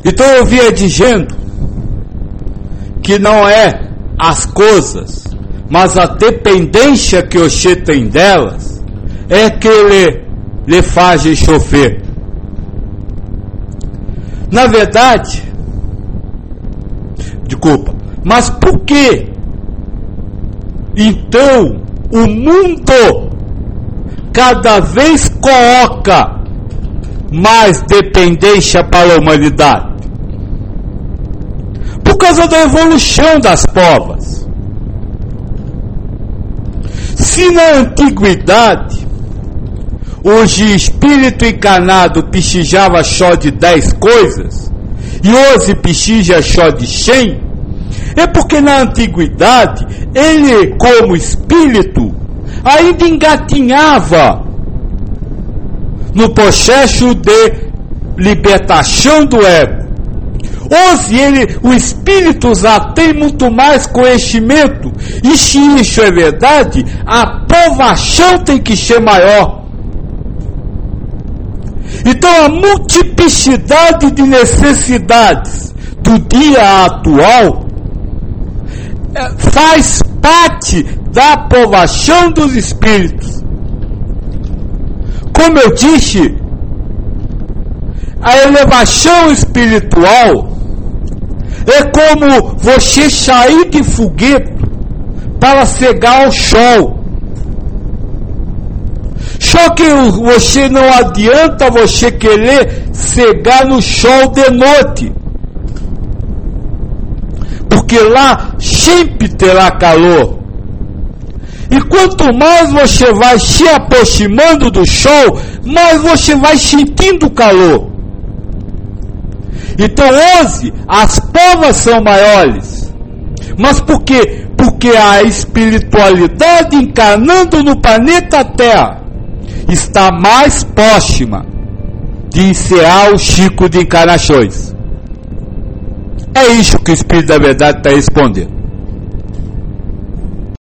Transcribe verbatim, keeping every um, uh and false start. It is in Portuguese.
Então eu vinha dizendo que não é as coisas, mas a dependência que o Oxê tem delas é que ele lhe faz chover. Na verdade, desculpa, mas por que então o mundo cada vez coloca mais dependência para a humanidade? Por causa da evolução das provas. Se na antiguidade hoje espírito encarnado pichijava só de dez coisas e hoje pichija só de cem, é porque na antiguidade ele, como espírito, ainda engatinhava no processo de libertação do ego. Hoje ele, o espírito já tem muito mais conhecimento, e se isso é verdade, a provação tem que ser maior. Então a multiplicidade de necessidades do dia atual faz parte da aprovação dos espíritos. Como eu disse, a elevação espiritual é como você sair de foguete para cegar ao sol. Só que você não adianta você querer cegar no sol de noite, porque lá sempre terá calor. E quanto mais você vai se aproximando do sol, mais você vai sentindo calor. Então hoje as provas são maiores. Mas por quê? Porque a espiritualidade encarnando no planeta Terra está mais próxima de encerrar o ciclo de encarnações. É isso que o Espírito da Verdade está respondendo.